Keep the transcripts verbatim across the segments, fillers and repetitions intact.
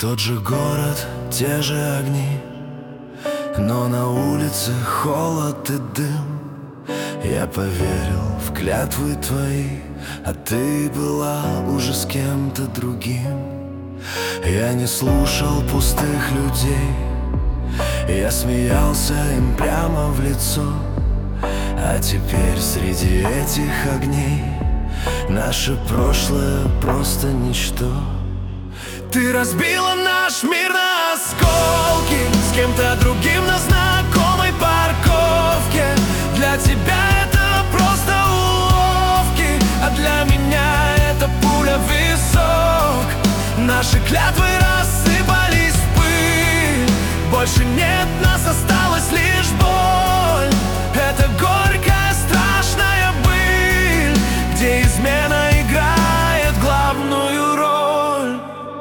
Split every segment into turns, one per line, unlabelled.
Тот же город, те же огни, но на улице холод и дым. Я поверил в клятвы твои, а ты была уже с кем-то другим. Я не слушал пустых людей, я смеялся им прямо в лицо. А теперь среди этих огней наше прошлое просто ничто. Ты разбила наш мир на осколки, с кем-то другим на знакомой парковке. Для тебя это просто уловки, а для меня это пуля в висок. Наши клятвы рассыпались в пыль, больше нет нас, осталась лишь боль. Это горькая, страшная быль, где измена играет главную роль.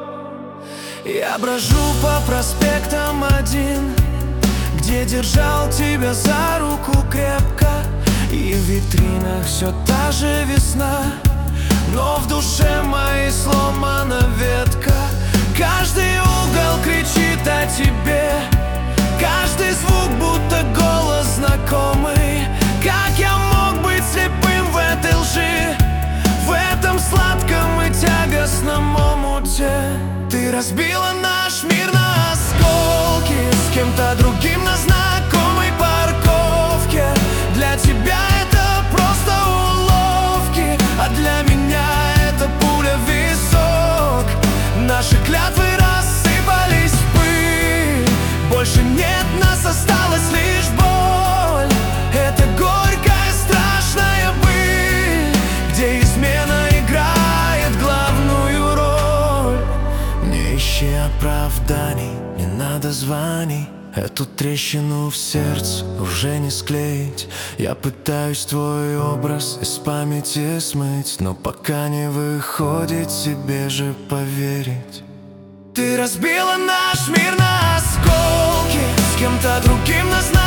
Я брожу по проспектам один, где держал тебя за руку крепко. И в витринах все та же весна, но в душе моей сломана ветка. Каждый угол кричит о тебе, каждый звук будто голос знакомый. Как я мог быть слепым в этой лжи, в этом сладком и тягостном омуте? Ты разбила наш мир на осколки, с кем-то другим на знакомой парковке. Для тебя это просто уловки, а для меня это пуля в висок. Наши клятвы рассыпались в пыль, больше нет нас, осталась лишь боль. Это горькая, страшная быль, где измена играет главную роль. Не ищи оправданий, не надо званий, эту трещину в сердце уже не склеить. Я пытаюсь твой образ из памяти смыть, но пока не выходит, себе же поверить. Ты разбила наш мир на осколки, с кем-то другим нас